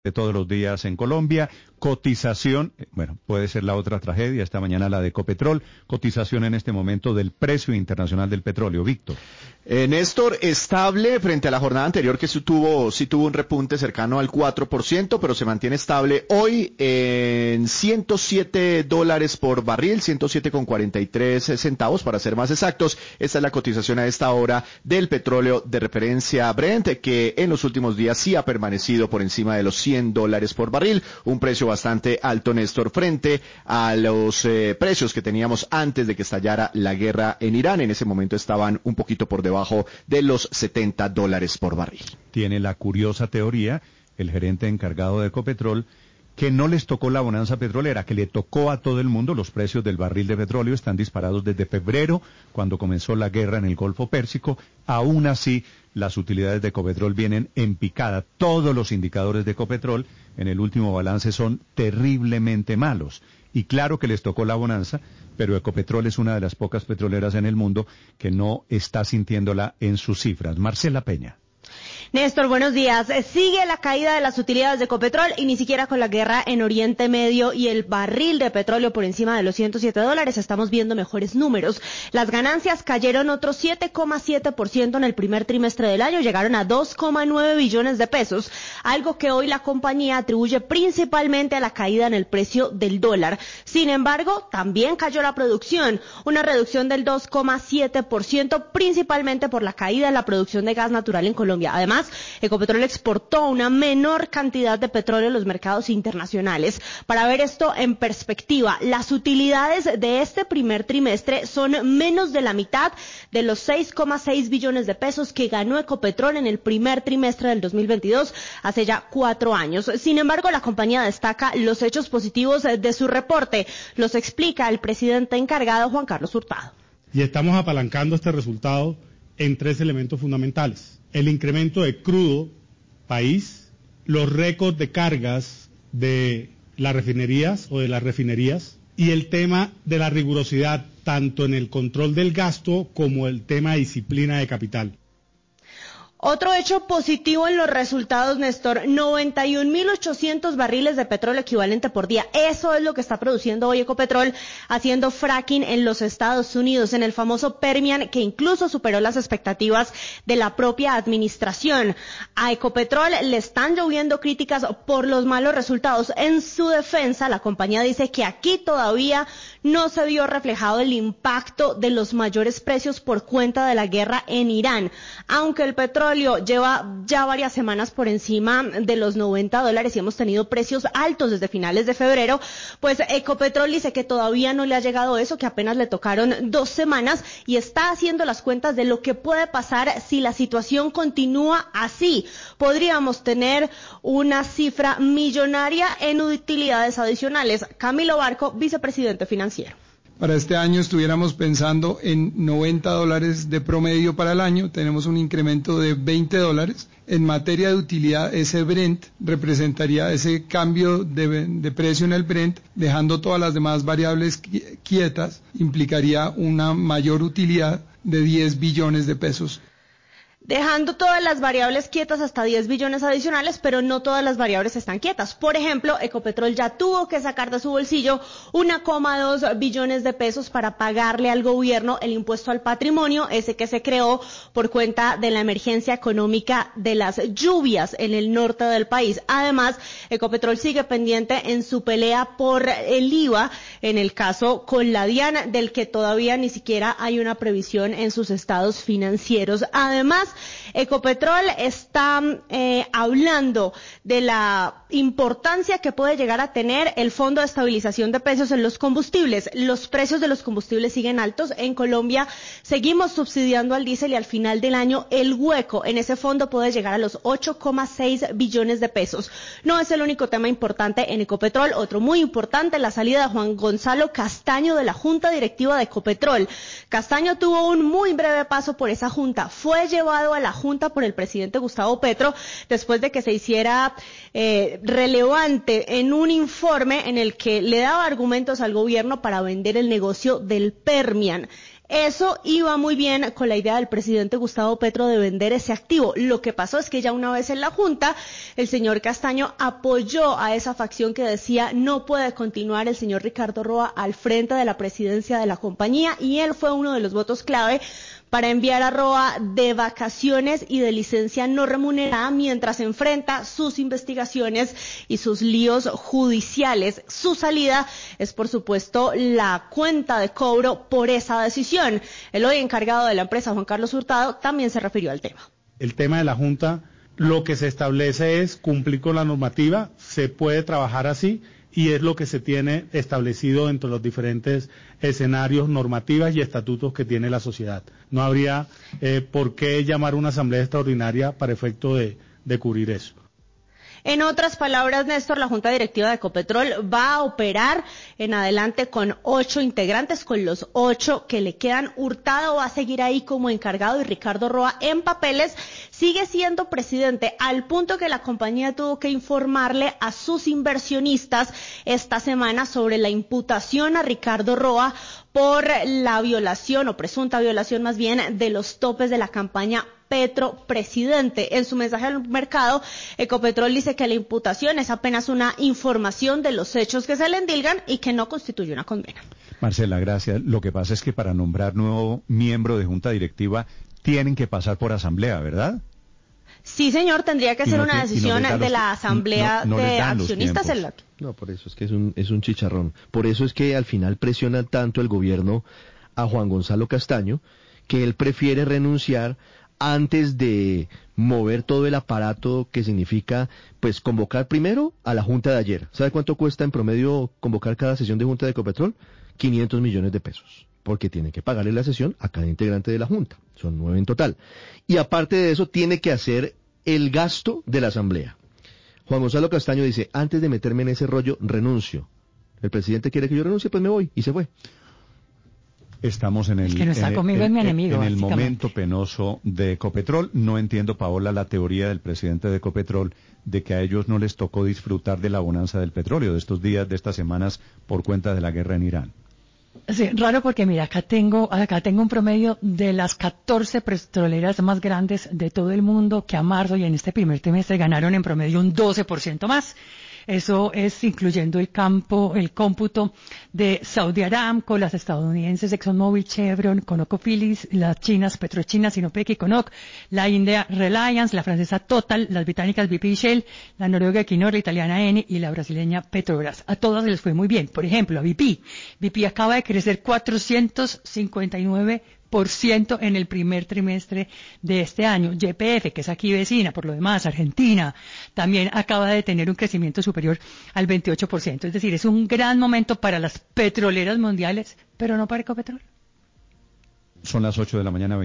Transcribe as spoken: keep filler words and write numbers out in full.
de todos los días en Colombia, cotización, bueno, puede ser la otra tragedia, esta mañana la de Ecopetrol, cotización en este momento del precio internacional del petróleo. Víctor. Eh, Néstor, estable frente a la jornada anterior que sí tuvo, sí tuvo un repunte cercano al cuatro por ciento, pero se mantiene estable hoy en ciento siete dólares por barril, ciento siete con cuarenta y tres centavos para ser más exactos. Esta es la cotización a esta hora del petróleo de referencia Brent, que en los últimos días sí ha permanecido por encima de los cien dólares por barril, un precio bastante alto, Néstor, frente a los eh, precios que teníamos antes de que estallara la guerra en Irán. En ese momento estaban un poquito por debajo de los setenta dólares por barril. Tiene la curiosa teoría, el gerente encargado de Ecopetrol, que no les tocó la bonanza petrolera, que le tocó a todo el mundo. Los precios del barril de petróleo están disparados desde febrero, cuando comenzó la guerra en el Golfo Pérsico. Aún así, las utilidades de Ecopetrol vienen en picada. Todos los indicadores de Ecopetrol en el último balance son terriblemente malos. Y claro que les tocó la bonanza, pero Ecopetrol es una de las pocas petroleras en el mundo que no está sintiéndola en sus cifras. Marcela Peña. Néstor, buenos días. Sigue la caída de las utilidades de Ecopetrol y ni siquiera con la guerra en Oriente Medio y el barril de petróleo por encima de los ciento siete dólares estamos viendo mejores números. Las ganancias cayeron otro siete coma siete por ciento en el primer trimestre del año, llegaron a dos coma nueve billones de pesos, algo que hoy la compañía atribuye principalmente a la caída en el precio del dólar. Sin embargo, también cayó la producción, una reducción del dos coma siete por ciento, principalmente por la caída en la producción de gas natural en Colombia. Además, Ecopetrol exportó una menor cantidad de petróleo en los mercados internacionales. Para ver esto en perspectiva, las utilidades de este primer trimestre son menos de la mitad de los seis coma seis billones de pesos que ganó Ecopetrol en el primer trimestre del dos mil veintidós, hace ya cuatro años. Sin embargo, la compañía destaca los hechos positivos de su reporte. Los explica el presidente encargado, Juan Carlos Hurtado. Y estamos apalancando este resultado en tres elementos fundamentales: el incremento de crudo país, los récords de cargas de las refinerías o de las refinerías y el tema de la rigurosidad tanto en el control del gasto como el tema de disciplina de capital. Otro hecho positivo en los resultados, Néstor, noventa y un mil ochocientos barriles de petróleo equivalente por día. Eso es lo que está produciendo hoy Ecopetrol, haciendo fracking en los Estados Unidos, en el famoso Permian, que incluso superó las expectativas de la propia administración. A Ecopetrol le están lloviendo críticas por los malos resultados. En su defensa, la compañía dice que aquí todavía no se vio reflejado el impacto de los mayores precios por cuenta de la guerra en Irán, aunque el petróleo lleva ya varias semanas por encima de los noventa dólares y hemos tenido precios altos desde finales de febrero, pues Ecopetrol dice que todavía no le ha llegado eso, que apenas le tocaron dos semanas y está haciendo las cuentas de lo que puede pasar si la situación continúa así. Podríamos tener una cifra millonaria en utilidades adicionales. Camilo Barco, vicepresidente financiero. Para este año estuviéramos pensando en noventa dólares de promedio para el año, tenemos un incremento de veinte dólares. En materia de utilidad, ese Brent representaría ese cambio de, de precio en el Brent, dejando todas las demás variables quietas, implicaría una mayor utilidad de diez billones de pesos. Dejando todas las variables quietas hasta diez billones adicionales, pero no todas las variables están quietas. Por ejemplo, Ecopetrol ya tuvo que sacar de su bolsillo uno coma dos billones de pesos para pagarle al gobierno el impuesto al patrimonio, ese que se creó por cuenta de la emergencia económica de las lluvias en el norte del país. Además, Ecopetrol sigue pendiente en su pelea por el I V A, en el caso con la DIAN, del que todavía ni siquiera hay una previsión en sus estados financieros. Además, Ecopetrol está eh, hablando de la importancia que puede llegar a tener el Fondo de Estabilización de Precios en los combustibles. Los precios de los combustibles siguen altos. En Colombia seguimos subsidiando al diésel y al final del año el hueco en ese fondo puede llegar a los ocho coma seis billones de pesos. No es el único tema importante en Ecopetrol. Otro muy importante, la salida de Juan Gonzalo Castaño de la Junta Directiva de Ecopetrol. Castaño tuvo un muy breve paso por esa junta. Fue llevado a la Junta por el presidente Gustavo Petro después de que se hiciera eh, relevante en un informe en el que le daba argumentos al gobierno para vender el negocio del Permian. Eso iba muy bien con la idea del presidente Gustavo Petro de vender ese activo. Lo que pasó es que ya una vez en la Junta, el señor Castaño apoyó a esa facción que decía no puede continuar el señor Ricardo Roa al frente de la presidencia de la compañía, y él fue uno de los votos clave para enviar a Roa de vacaciones y de licencia no remunerada mientras enfrenta sus investigaciones y sus líos judiciales. Su salida es, por supuesto, la cuenta de cobro por esa decisión. El hoy encargado de la empresa, Juan Carlos Hurtado, también se refirió al tema. El tema de la Junta, lo que se establece es cumplir con la normativa, se puede trabajar así, y es lo que se tiene establecido entre los diferentes escenarios, normativas y estatutos que tiene la sociedad. No habría eh, por qué llamar una asamblea extraordinaria para efecto de, de cubrir eso. En otras palabras, Néstor, la Junta Directiva de Ecopetrol va a operar en adelante con ocho integrantes, con los ocho que le quedan. Hurtado va a seguir ahí como encargado y Ricardo Roa en papeles sigue siendo presidente, al punto que la compañía tuvo que informarle a sus inversionistas esta semana sobre la imputación a Ricardo Roa por la violación o presunta violación más bien de los topes de la campaña Petro Presidente. En su mensaje al mercado, Ecopetrol dice que la imputación es apenas una información de los hechos que se le endilgan y que no constituye una condena. Marcela, gracias. Lo que pasa es que para nombrar nuevo miembro de junta directiva tienen que pasar por asamblea, ¿verdad? Sí, señor, tendría que Y ser no una te- y no decisión les da de los- la asamblea no- no les de dan los accionistas. tiempos. En la... No, por eso es que es un, es un chicharrón. Por eso es que al final presiona tanto el gobierno a Juan Gonzalo Castaño, que él prefiere renunciar antes de mover todo el aparato que significa, pues, convocar primero a la junta de ayer. ¿Sabe cuánto cuesta en promedio convocar cada sesión de junta de Ecopetrol? quinientos millones de pesos, porque tiene que pagarle la sesión a cada integrante de la junta. Son nueve en total. Y aparte de eso, tiene que hacer el gasto de la asamblea. Juan Gonzalo Castaño dice, antes de meterme en ese rollo, renuncio. El presidente quiere que yo renuncie, pues me voy, y se fue. Estamos en el, El que no está en el- conmigo es en- mi en- enemigo, en el básicamente. momento penoso de Ecopetrol. No entiendo, Paola, la teoría del presidente de Ecopetrol de que a ellos no les tocó disfrutar de la bonanza del petróleo de estos días, de estas semanas, por cuenta de la guerra en Irán. Sí, raro porque mira, acá tengo, acá tengo un promedio de las catorce petroleras más grandes de todo el mundo que a marzo y en este primer trimestre ganaron en promedio un doce por ciento más. Eso es incluyendo el campo, el cómputo de Saudi Aramco, las estadounidenses ExxonMobil, Chevron, ConocoPhillips, las chinas Petrochina, Sinopec y Conoc, la India Reliance, la francesa Total, las británicas B P y Shell, la noruega Equinor, la italiana Eni y la brasileña Petrobras. A todas les fue muy bien. Por ejemplo, a B P. B P acaba de crecer cuatrocientos cincuenta y nueve por ciento en el primer trimestre de este año. Y P F, que es aquí vecina, por lo demás, Argentina, también acaba de tener un crecimiento superior al veintiocho por ciento. Es decir, es un gran momento para las petroleras mundiales, pero no para Ecopetrol. Son las ocho de la mañana.